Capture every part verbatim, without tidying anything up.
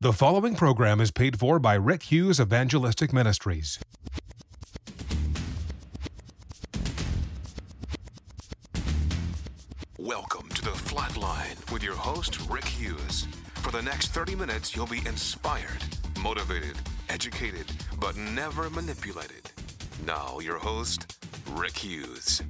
The following program is paid for by Rick Hughes Evangelistic Ministries. Welcome to The Flatline with your host, Rick Hughes. For the next thirty minutes, you'll be inspired, motivated, educated, but never manipulated. Now, your host, Rick Hughes.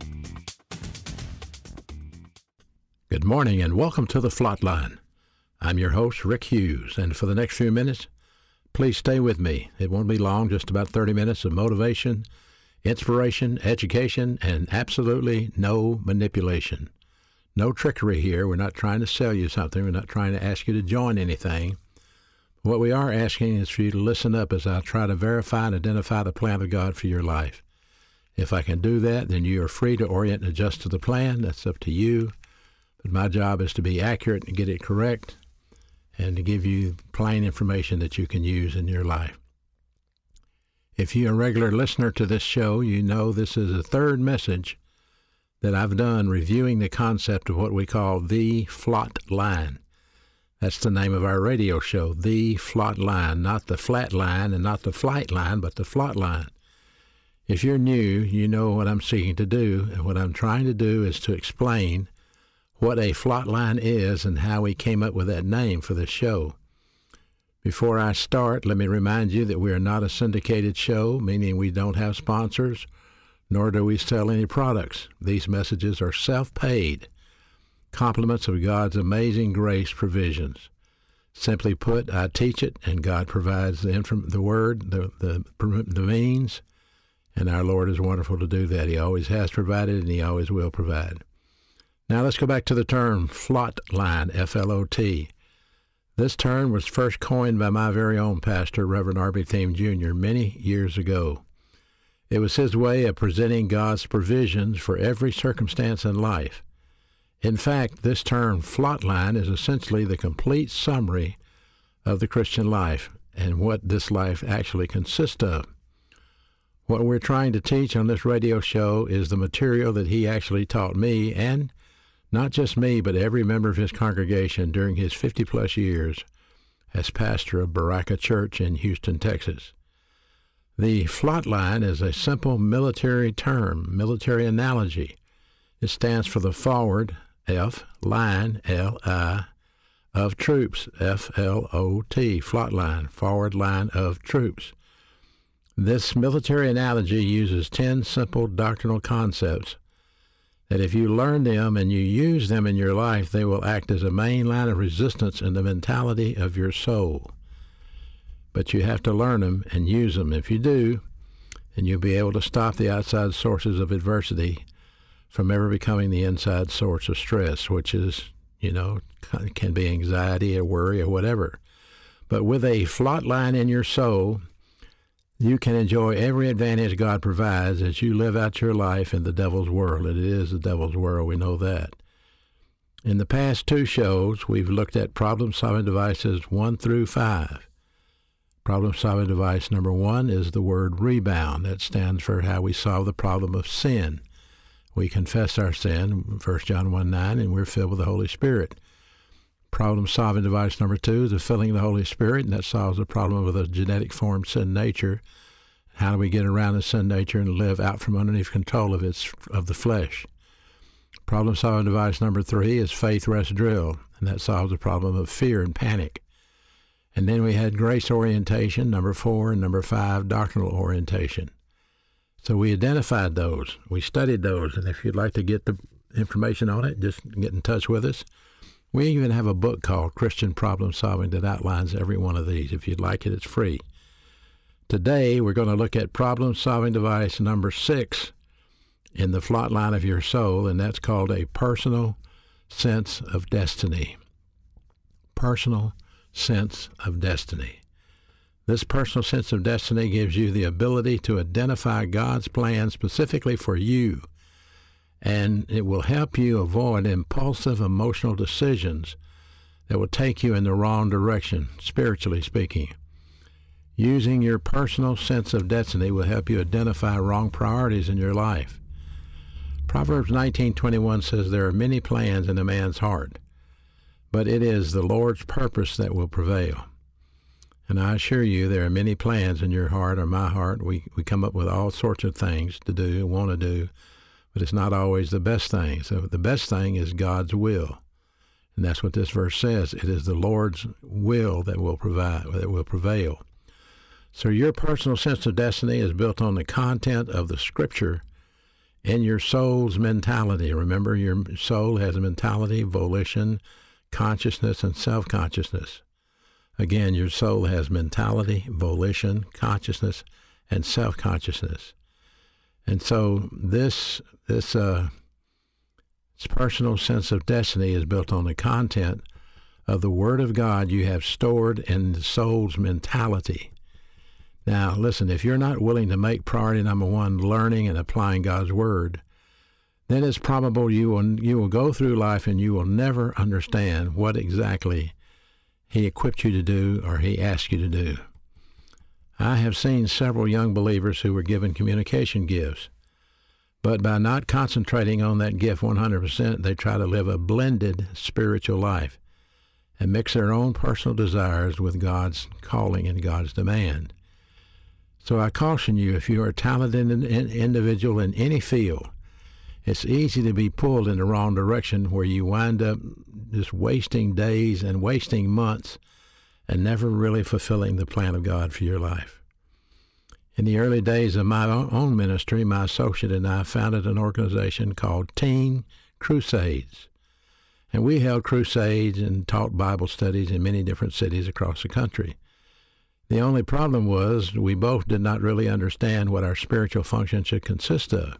Good morning and welcome to The Flatline. I'm your host, Rick Hughes, and for the next few minutes, please stay with me. It won't be long, just about thirty minutes of motivation, inspiration, education, and absolutely no manipulation. No trickery here. We're not trying to sell you something. We're not trying to ask you to join anything. What we are asking is for you to listen up as I try to verify and identify the plan of God for your life. If I can do that, then you are free to orient and adjust to the plan. That's up to you. But my job is to be accurate and get it correct, and to give you plain information that you can use in your life. If you're a regular listener to this show, you know this is the third message that I've done reviewing the concept of what we call the Flatline. That's the name of our radio show, the Flatline, not the flat line and not the flight line, but the Flatline. If you're new, you know what I'm seeking to do, and what I'm trying to do is to explain what a flatline is and how we came up with that name for the show. Before I start, let me remind you that we are not a syndicated show, meaning we don't have sponsors, nor do we sell any products. These messages are self-paid, compliments of God's amazing grace provisions. Simply put, I teach it, and God provides the inform- the word, the, the, the means, and our Lord is wonderful to do that. He always has provided, and He always will provide. Now let's go back to the term flatline, F L O T. This term was first coined by my very own pastor, Reverend R B Thiem Junior, many years ago. It was his way of presenting God's provisions for every circumstance in life. In fact, this term flatline is essentially the complete summary of the Christian life and what this life actually consists of. What we're trying to teach on this radio show is the material that he actually taught me, and not just me, but every member of his congregation during his fifty-plus years as pastor of Baraka Church in Houston, Texas. The flatline is a simple military term, military analogy. It stands for the forward, F, line, L I, of troops, F L O T, flatline, forward line of troops. This military analogy uses ten simple doctrinal concepts that if you learn them and you use them in your life, they will act as a main line of resistance in the mentality of your soul. But you have to learn them and use them. If you do, then you'll be able to stop the outside sources of adversity from ever becoming the inside source of stress, which is, you know, can be anxiety or worry or whatever. But with a flatline in your soul, you can enjoy every advantage God provides as you live out your life in the devil's world. It is the devil's world, we know that. In the past two shows, we've looked at problem-solving devices one through five. Problem-solving device number one is the word rebound. That stands for how we solve the problem of sin. We confess our sin, First John one nine, and we're filled with the Holy Spirit. Problem-solving device number two is the filling of the Holy Spirit, and that solves the problem with a genetic form sin nature. How do we get around the sin nature and live out from underneath control of its of the flesh? Problem-solving device number three is faith rest drill, and that solves the problem of fear and panic. And then we had grace orientation, number four, and number five, doctrinal orientation. So we identified those. We studied those, and if you'd like to get the information on it, just get in touch with us. We even have a book called Christian Problem Solving that outlines every one of these. If you'd like it, it's free. Today, we're going to look at problem-solving device number six in the flatline of your soul, and that's called a personal sense of destiny. Personal sense of destiny. This personal sense of destiny gives you the ability to identify God's plan specifically for you, and it will help you avoid impulsive emotional decisions that will take you in the wrong direction, spiritually speaking. Using your personal sense of destiny will help you identify wrong priorities in your life. Proverbs nineteen twenty-one says there are many plans in a man's heart, but it is the Lord's purpose that will prevail. And I assure you, there are many plans in your heart or my heart. We, we come up with all sorts of things to do, want to do, but it's not always the best thing. So the best thing is God's will. And that's what this verse says. It is the Lord's will that will provide, that will prevail. So your personal sense of destiny is built on the content of the Scripture and your soul's mentality. Remember, your soul has a mentality, volition, consciousness, and self-consciousness. Again, your soul has mentality, volition, consciousness, and self-consciousness. And so this this uh, this personal sense of destiny is built on the content of the Word of God you have stored in the soul's mentality. Now, listen, if you're not willing to make priority number one learning and applying God's Word, then it's probable you will you will go through life and you will never understand what exactly He equipped you to do or He asked you to do. I have seen several young believers who were given communication gifts, but by not concentrating on that gift one hundred percent, they try to live a blended spiritual life and mix their own personal desires with God's calling and God's demand. So I caution you, if you are a talented individual in any field, it's easy to be pulled in the wrong direction where you wind up just wasting days and wasting months and never really fulfilling the plan of God for your life. In the early days of my own ministry, my associate and I founded an organization called Teen Crusades. And we held crusades and taught Bible studies in many different cities across the country. The only problem was we both did not really understand what our spiritual function should consist of.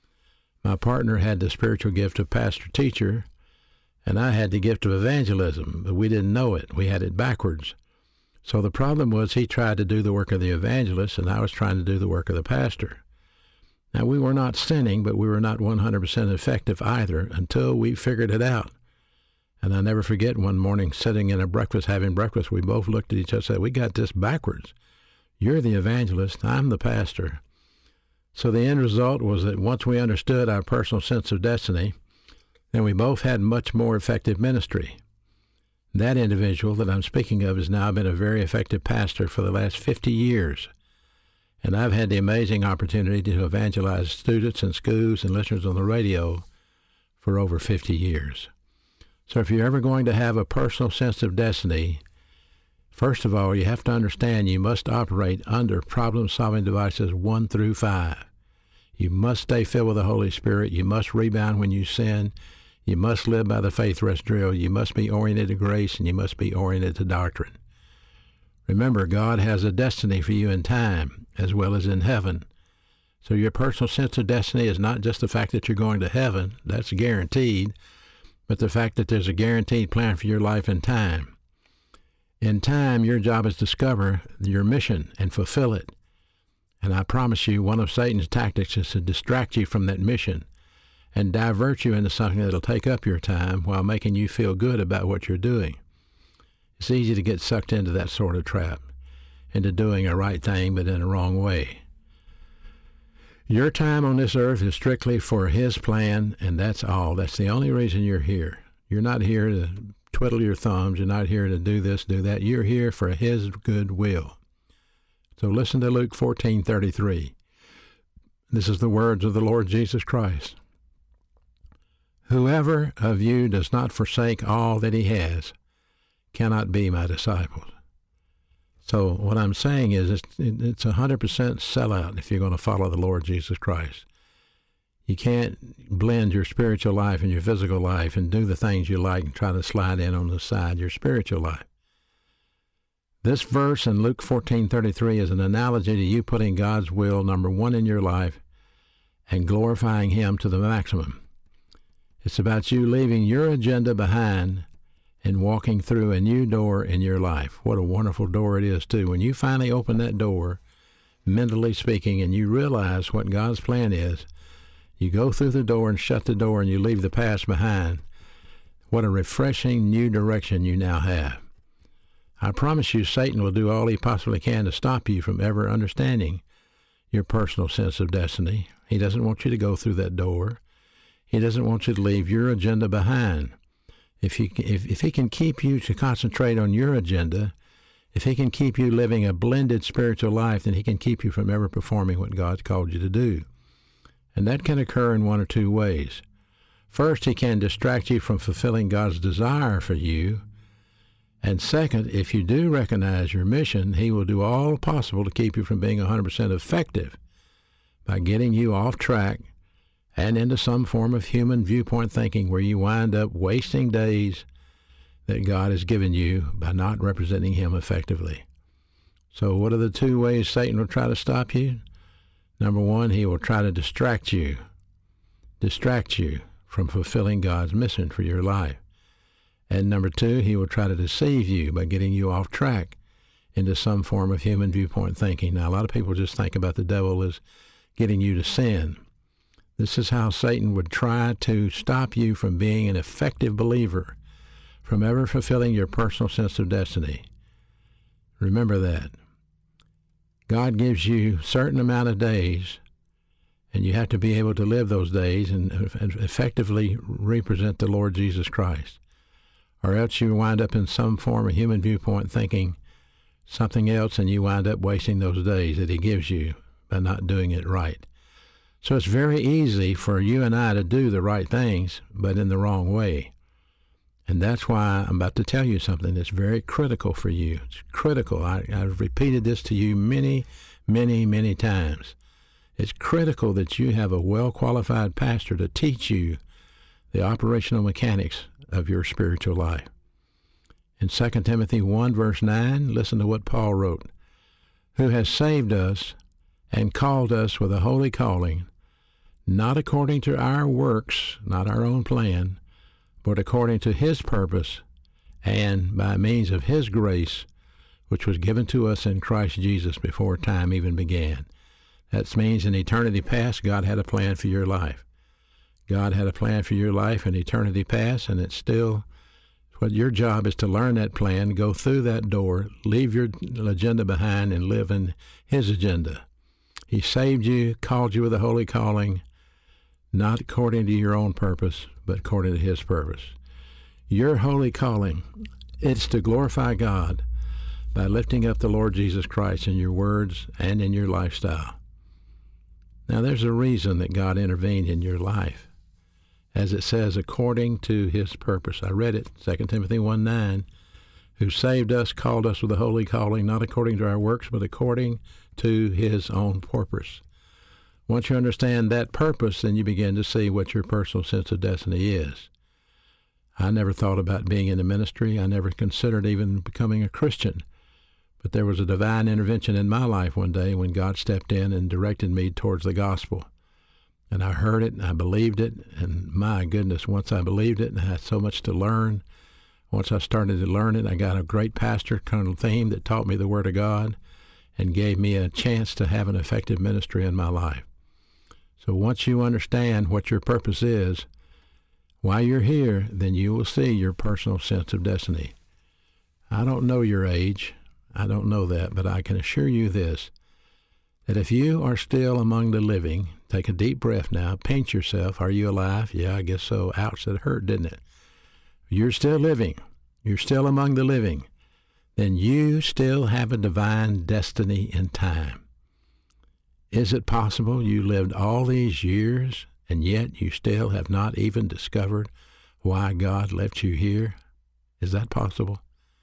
My partner had the spiritual gift of pastor-teacher, and I had the gift of evangelism, but we didn't know it. We had it backwards. So the problem was he tried to do the work of the evangelist, and I was trying to do the work of the pastor. Now, we were not sinning, but we were not one hundred percent effective either until we figured it out. And I never forget one morning sitting in a breakfast, having breakfast, we both looked at each other and said, we got this backwards. You're the evangelist, I'm the pastor. So the end result was that once we understood our personal sense of destiny, then we both had much more effective ministry. That individual that I'm speaking of has now been a very effective pastor for the last fifty years. And I've had the amazing opportunity to evangelize students in schools and listeners on the radio for over fifty years. So if you're ever going to have a personal sense of destiny, first of all, you have to understand you must operate under problem-solving devices one through five. You must stay filled with the Holy Spirit. You must rebound when you sin. You must live by the faith rest drill. You must be oriented to grace, and you must be oriented to doctrine. Remember, God has a destiny for you in time as well as in heaven. So your personal sense of destiny is not just the fact that you're going to heaven. That's guaranteed. But the fact that there's a guaranteed plan for your life in time. In time, your job is to discover your mission and fulfill it. And I promise you, one of Satan's tactics is to distract you from that mission and divert you into something that'll take up your time while making you feel good about what you're doing. It's easy to get sucked into that sort of trap, into doing a right thing but in a wrong way. Your time on this earth is strictly for His plan, and that's all. That's the only reason you're here. You're not here to twiddle your thumbs. You're not here to do this, do that. You're here for His good will. So listen to Luke fourteen thirty-three. This is the words of the Lord Jesus Christ. Whoever of you does not forsake all that he has cannot be my disciples. So what I'm saying is it's, it's one hundred percent sellout if you're going to follow the Lord Jesus Christ. You can't blend your spiritual life and your physical life and do the things you like and try to slide in on the side your spiritual life. This verse in Luke fourteen thirty-three is an analogy to you putting God's will number one in your life and glorifying Him to the maximum. It's about you leaving your agenda behind and walking through a new door in your life. What a wonderful door it is, too. When you finally open that door, mentally speaking, and you realize what God's plan is, you go through the door and shut the door and you leave the past behind. What a refreshing new direction you now have. I promise you Satan will do all he possibly can to stop you from ever understanding your personal sense of destiny. He doesn't want you to go through that door. He doesn't want you to leave your agenda behind. If he, if, if he can keep you to concentrate on your agenda if he can keep you living a blended spiritual life, then he can keep you from ever performing what God's called you to do. And that can occur in one or two ways. First, he can distract you from fulfilling God's desire for you. And second, if you do recognize your mission, he will do all possible to keep you from being one hundred percent effective by getting you off track and into some form of human viewpoint thinking where you wind up wasting days that God has given you by not representing him effectively. So what are the two ways Satan will try to stop you? Number one, he will try to distract you, distract you from fulfilling God's mission for your life. And number two, he will try to deceive you by getting you off track into some form of human viewpoint thinking. Now, a lot of people just think about the devil as getting you to sin. This is how Satan would try to stop you from being an effective believer, from ever fulfilling your personal sense of destiny. Remember that. God gives you a certain amount of days, and you have to be able to live those days and effectively represent the Lord Jesus Christ. Or else you wind up in some form of human viewpoint thinking something else, and you wind up wasting those days that he gives you by not doing it right. So it's very easy for you and I to do the right things, but in the wrong way. And that's why I'm about to tell you something that's very critical for you. It's critical. I, I've repeated this to you many, many, many times. It's critical that you have a well-qualified pastor to teach you the operational mechanics of your spiritual life. In Second Timothy one, verse nine, listen to what Paul wrote. Who has saved us and called us with a holy calling, not according to our works, not our own plan, but according to his purpose and by means of his grace, which was given to us in Christ Jesus before time even began. That means in eternity past, God had a plan for your life. God had a plan for your life in eternity past, and it's still what your job is to learn that plan, go through that door, leave your agenda behind, and live in his agenda. He saved you, called you with a holy calling, not according to your own purpose, but according to his purpose. Your holy calling is to glorify God by lifting up the Lord Jesus Christ in your words and in your lifestyle. Now, there's a reason that God intervened in your life. As it says, according to his purpose. I read it, Second Timothy one nine, who saved us, called us with a holy calling, not according to our works, but according to his own purpose. Once you understand that purpose, then you begin to see what your personal sense of destiny is. I never thought about being in the ministry. I never considered even becoming a Christian. But there was a divine intervention in my life one day when God stepped in and directed me towards the gospel. And I heard it, and I believed it, and my goodness, once I believed it, and I had so much to learn. Once I started to learn it, I got a great pastor, Colonel Thiem, that taught me the Word of God and gave me a chance to have an effective ministry in my life. So once you understand what your purpose is, while you're here, then you will see your personal sense of destiny. I don't know your age. I don't know that, but I can assure you this, that if you are still among the living, take a deep breath now, pinch yourself. Are you alive? Yeah, I guess so. Ouch, that hurt, didn't it? You're still living. You're still among the living. Then you still have a divine destiny in time. Is it possible you lived all these years and yet you still have not even discovered why God left you here? Is that possible?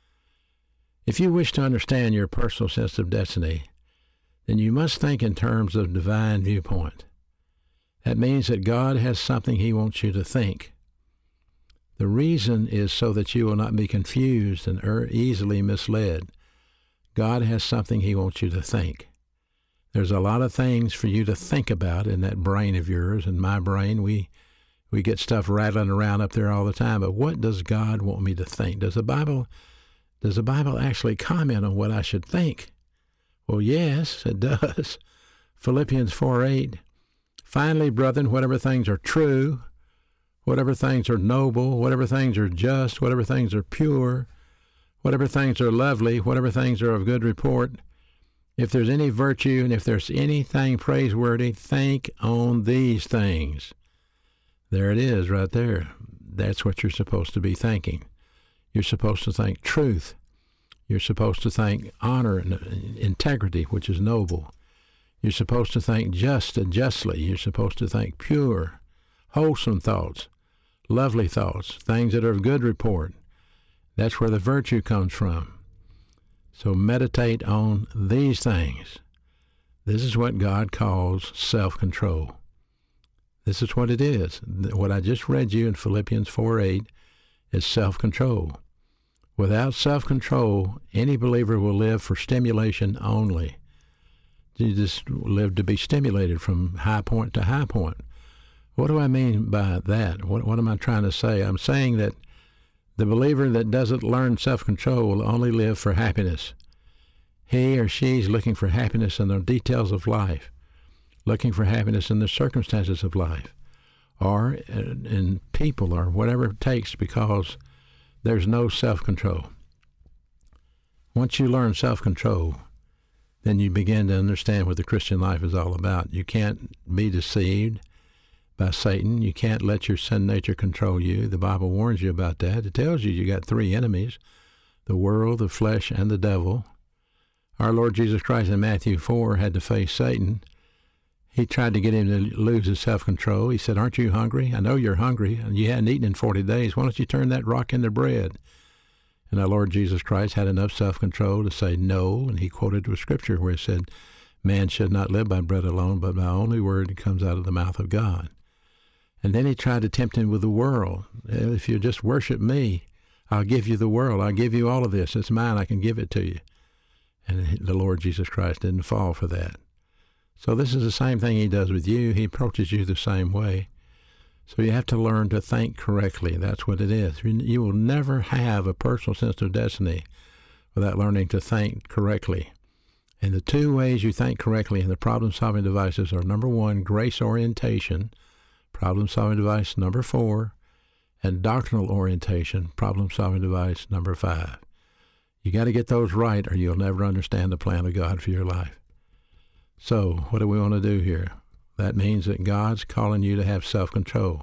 If you wish to understand your personal sense of destiny, then you must think in terms of divine viewpoint. That means that God has something he wants you to think. The reason is so that you will not be confused and er- easily misled. God has something he wants you to think. There's a lot of things for you to think about in that brain of yours. In my brain, we we get stuff rattling around up there all the time. But what does God want me to think? Does the Bible does the Bible actually comment on what I should think? Well, yes, it does. Philippians four eight. Finally, brethren, whatever things are true, whatever things are noble, whatever things are just, whatever things are pure, whatever things are lovely, whatever things are of good report, if there's any virtue and if there's anything praiseworthy, think on these things. There it is right there. That's what you're supposed to be thinking. You're supposed to think truth. You're supposed to think honor and integrity, which is noble. You're supposed to think just and justly. You're supposed to think pure, wholesome thoughts, lovely thoughts, things that are of good report. That's where the virtue comes from. So meditate on these things. This is what God calls self-control. This is what it is. What I just read you in Philippians four eight is self-control. Without self-control, any believer will live for stimulation only. You just live to be stimulated from high point to high point. What do I mean by that? What, what am I trying to say? I'm saying that the believer that doesn't learn self-control will only live for happiness. He or she is looking for happiness in the details of life, looking for happiness in the circumstances of life, or in people, or whatever it takes, because there's no self-control. Once you learn self-control, then you begin to understand what the Christian life is all about. You can't be deceived by Satan. You can't let your sin nature control you. The Bible warns you about that. It tells you you got three enemies, the world, the flesh, and the devil. Our Lord Jesus Christ in Matthew four had to face Satan. He tried to get him to lose his self-control. He said, aren't you hungry? I know you're hungry, and you hadn't eaten in forty days. Why don't you turn that rock into bread? And our Lord Jesus Christ had enough self-control to say no, and he quoted with Scripture where it said, man should not live by bread alone, but by only word that comes out of the mouth of God. And then he tried to tempt him with the world. If you just worship me, I'll give you the world. I'll give you all of this. It's mine. I can give it to you. And the Lord Jesus Christ didn't fall for that. So this is the same thing he does with you. He approaches you the same way. So you have to learn to think correctly. That's what it is. You will never have a personal sense of destiny without learning to think correctly. And the two ways you think correctly in the problem-solving devices are, number one, grace orientation, problem-solving device number four, and doctrinal orientation, problem-solving device number five. You got to get those right, or you'll never understand the plan of God for your life. So what do we want to do here? That means that God's calling you to have self-control,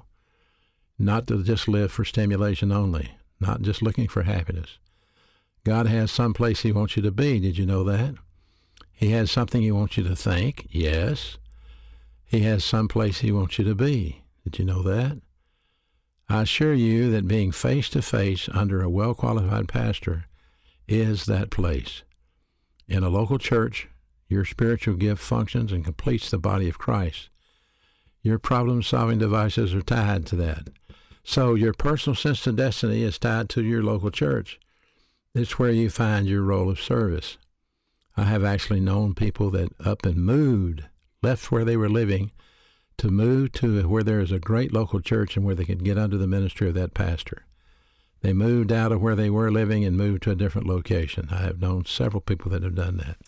not to just live for stimulation only, not just looking for happiness. God has some place he wants you to be. Did you know that? He has something he wants you to think. Yes. He has some place he wants you to be. Did you know that? I assure you that being face-to-face under a well-qualified pastor is that place. In a local church, your spiritual gift functions and completes the body of Christ. Your problem-solving devices are tied to that. So your personal sense of destiny is tied to your local church. It's where you find your role of service. I have actually known people that up and moved, left where they were living, to move to where there is a great local church and where they could get under the ministry of that pastor. They moved out of where they were living and moved to a different location. I have known several people that have done that.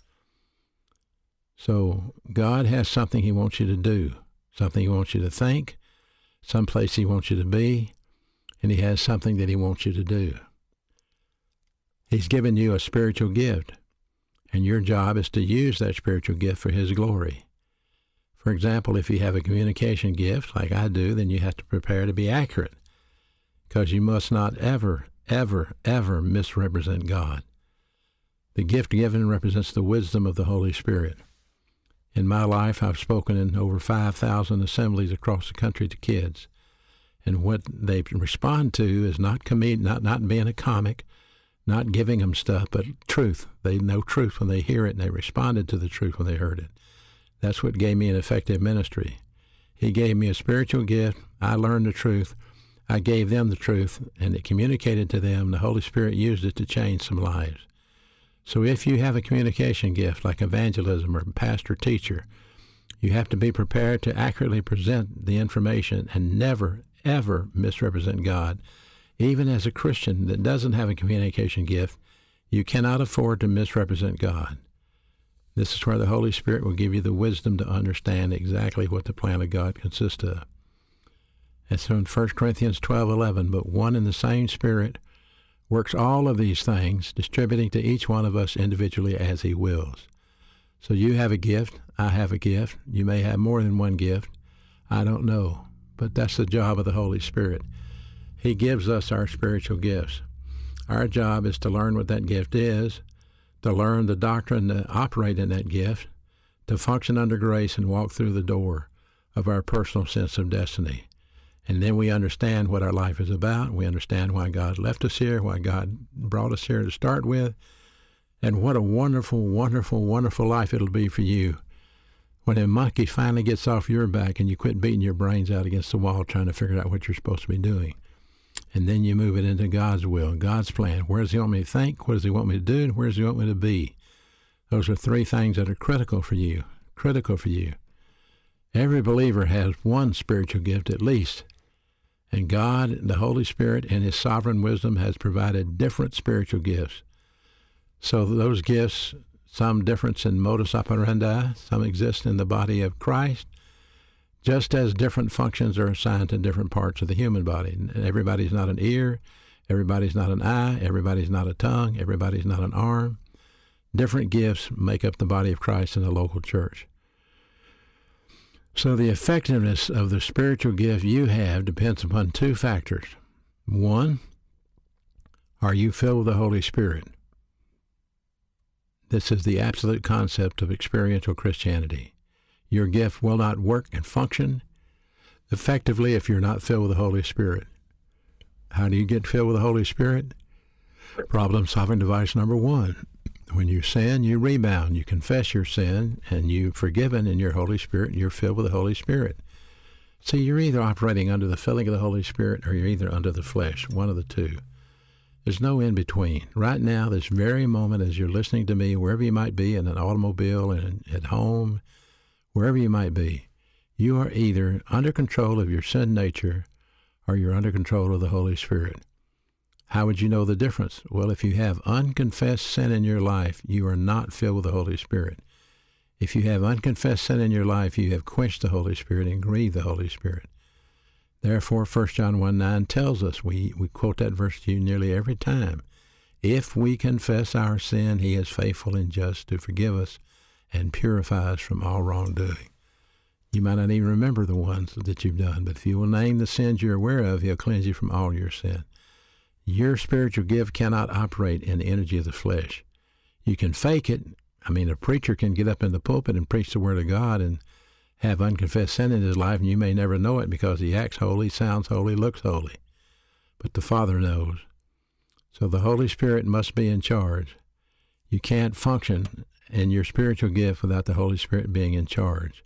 So God has something he wants you to do, something he wants you to think, someplace he wants you to be, and he has something that he wants you to do. He's given you a spiritual gift, and your job is to use that spiritual gift for his glory. For example, if you have a communication gift, like I do, then you have to prepare to be accurate, because you must not ever, ever, ever misrepresent God. The gift given represents the wisdom of the Holy Spirit. In my life, I've spoken in over five thousand assemblies across the country to kids. And what they respond to is not comed- not, not being a comic, not giving them stuff, but truth. They know truth when they hear it, and they responded to the truth when they heard it. That's what gave me an effective ministry. He gave me a spiritual gift. I learned the truth. I gave them the truth, and it communicated to them. The Holy Spirit used it to change some lives. So if you have a communication gift like evangelism or pastor teacher, you have to be prepared to accurately present the information and never, ever misrepresent God. Even as a Christian that doesn't have a communication gift, you cannot afford to misrepresent God. This is where the Holy Spirit will give you the wisdom to understand exactly what the plan of God consists of. And so in First Corinthians twelve eleven, but one and the same Spirit works all of these things, distributing to each one of us individually as he wills. So you have a gift, I have a gift. You may have more than one gift. I don't know, but that's the job of the Holy Spirit. He gives us our spiritual gifts. Our job is to learn what that gift is, to learn the doctrine to operate in that gift, to function under grace and walk through the door of our personal sense of destiny. And then we understand what our life is about. We understand why God left us here, why God brought us here to start with, and what a wonderful, wonderful, wonderful life it'll be for you when a monkey finally gets off your back and you quit beating your brains out against the wall trying to figure out what you're supposed to be doing. And then you move it into God's will, God's plan. Where does he want me to think? What does he want me to do? And where does he want me to be? Those are three things that are critical for you, critical for you. Every believer has one spiritual gift at least. And God, the Holy Spirit, in his sovereign wisdom, has provided different spiritual gifts. So those gifts, some difference in modus operandi, some exist in the body of Christ, just as different functions are assigned to different parts of the human body. Everybody's not an ear, everybody's not an eye, everybody's not a tongue, everybody's not an arm. Different gifts make up the body of Christ in the local church. So the effectiveness of the spiritual gift you have depends upon two factors. One, are you filled with the Holy Spirit? This is the absolute concept of experiential Christianity. Your gift will not work and function effectively if you're not filled with the Holy Spirit. How do you get filled with the Holy Spirit? Problem-solving device number one. When you sin, you rebound. You confess your sin, and you're forgiven in your Holy Spirit, and you're filled with the Holy Spirit. See, you're either operating under the filling of the Holy Spirit, or you're either under the flesh, one of the two. There's no in-between. Right now, this very moment, as you're listening to me, wherever you might be, in an automobile, and at home, wherever you might be, you are either under control of your sin nature, or you're under control of the Holy Spirit. How would you know the difference? Well, if you have unconfessed sin in your life, you are not filled with the Holy Spirit. If you have unconfessed sin in your life, you have quenched the Holy Spirit and grieved the Holy Spirit. Therefore, First John one nine tells us, we, we quote that verse to you nearly every time, if we confess our sin, he is faithful and just to forgive us and purify us from all wrongdoing. You might not even remember the ones that you've done, but if you will name the sins you're aware of, he'll cleanse you from all your sin. Your spiritual gift cannot operate in the energy of the flesh. You can fake it. I mean, a preacher can get up in the pulpit and preach the Word of God and have unconfessed sin in his life, and you may never know it because he acts holy, sounds holy, looks holy. But the Father knows. So the Holy Spirit must be in charge. You can't function in your spiritual gift without the Holy Spirit being in charge.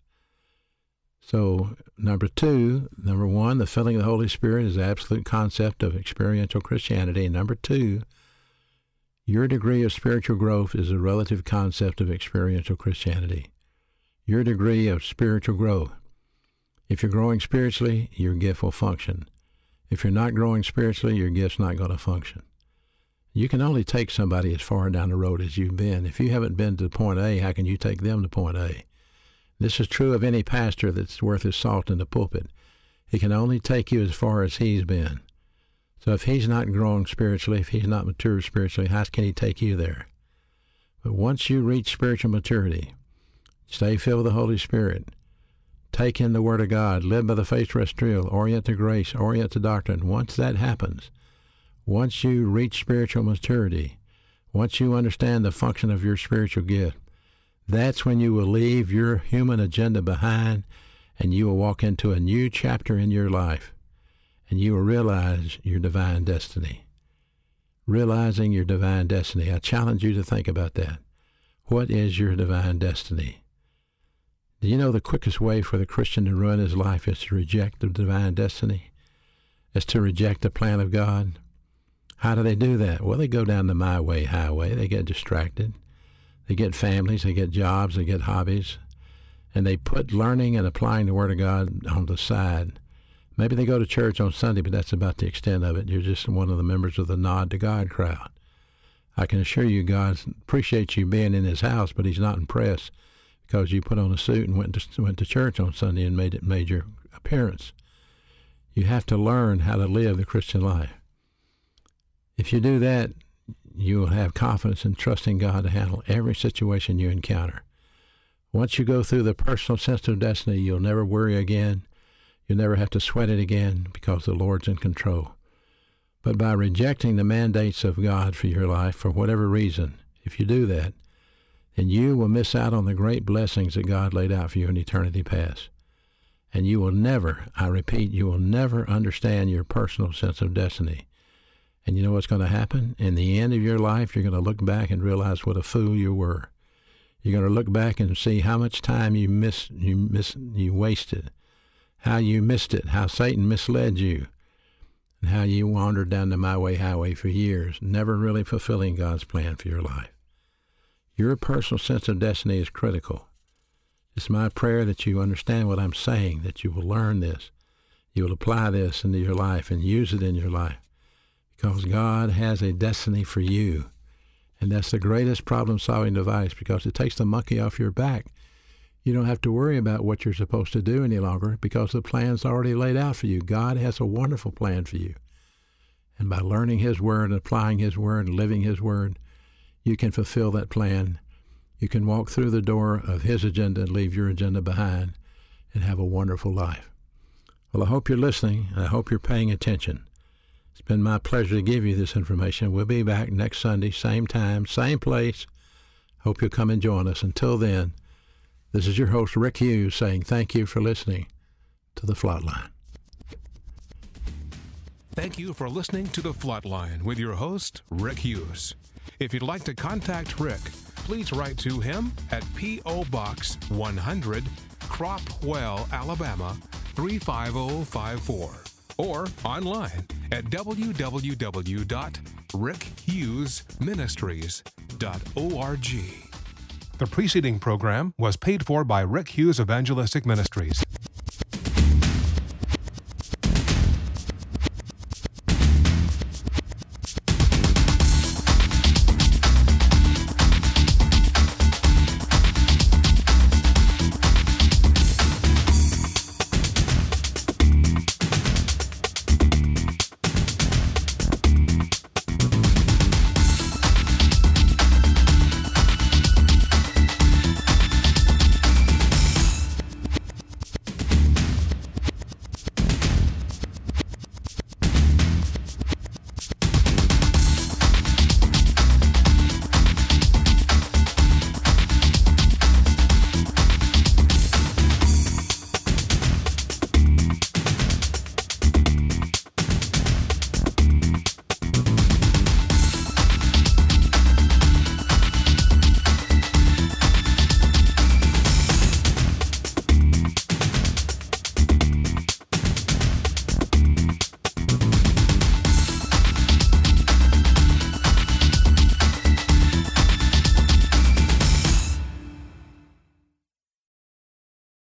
So, number two, number one, the filling of the Holy Spirit is the absolute concept of experiential Christianity. And number two, your degree of spiritual growth is a relative concept of experiential Christianity. Your degree of spiritual growth. If you're growing spiritually, your gift will function. If you're not growing spiritually, your gift's not going to function. You can only take somebody as far down the road as you've been. If you haven't been to point A, how can you take them to point A? This is true of any pastor that's worth his salt in the pulpit. He can only take you as far as he's been. So if he's not growing spiritually, if he's not mature spiritually, how can he take you there? But once you reach spiritual maturity, stay filled with the Holy Spirit, take in the Word of God, live by the faith terrestrial, orient to grace, orient to doctrine. Once that happens, once you reach spiritual maturity, once you understand the function of your spiritual gift, that's when you will leave your human agenda behind and you will walk into a new chapter in your life and you will realize your divine destiny. Realizing your divine destiny. I challenge you to think about that. What is your divine destiny? Do you know the quickest way for the Christian to ruin his life is to reject the divine destiny? Is to reject the plan of God? How do they do that? Well, they go down the my way highway. They get distracted. They get families, they get jobs, they get hobbies, and they put learning and applying the Word of God on the side. Maybe they go to church on Sunday, but that's about the extent of it. You're just one of the members of the Nod to God crowd. I can assure you God appreciates you being in his house, but he's not impressed because you put on a suit and went to, went to church on Sunday and made it made your appearance. You have to learn how to live the Christian life. If you do that, you will have confidence in trusting God to handle every situation you encounter. Once you go through the personal sense of destiny, you'll never worry again. You'll never have to sweat it again because the Lord's in control. But by rejecting the mandates of God for your life, for whatever reason, If you do that, then you will miss out on the great blessings that God laid out for you in eternity past. And you will never, I repeat, you will never understand your personal sense of destiny. And you know what's going to happen? In the end of your life, you're going to look back and realize what a fool you were. You're going to look back and see how much time you missed, you miss, you wasted, how you missed it, how Satan misled you, and how you wandered down the my way highway for years, never really fulfilling God's plan for your life. Your personal sense of destiny is critical. It's my prayer that you understand what I'm saying, that you will learn this, you will apply this into your life and use it in your life, because God has a destiny for you. And that's the greatest problem-solving device, because it takes the monkey off your back. You don't have to worry about what you're supposed to do any longer, because the plan's already laid out for you. God has a wonderful plan for you. And by learning His Word and applying His Word and living His Word, you can fulfill that plan. You can walk through the door of His agenda and leave your agenda behind and have a wonderful life. Well, I hope you're listening, and I hope you're paying attention. It's been my pleasure to give you this information. We'll be back next Sunday, same time, same place. Hope you'll come and join us. Until then, this is your host, Rick Hughes, saying thank you for listening to The Flatline. Thank you for listening to The Flatline with your host, Rick Hughes. If you'd like to contact Rick, please write to him at P O. Box one hundred, Cropwell, Alabama three five zero five four, or online at w w w dot rick hughes ministries dot org. The preceding program was paid for by Rick Hughes Evangelistic Ministries.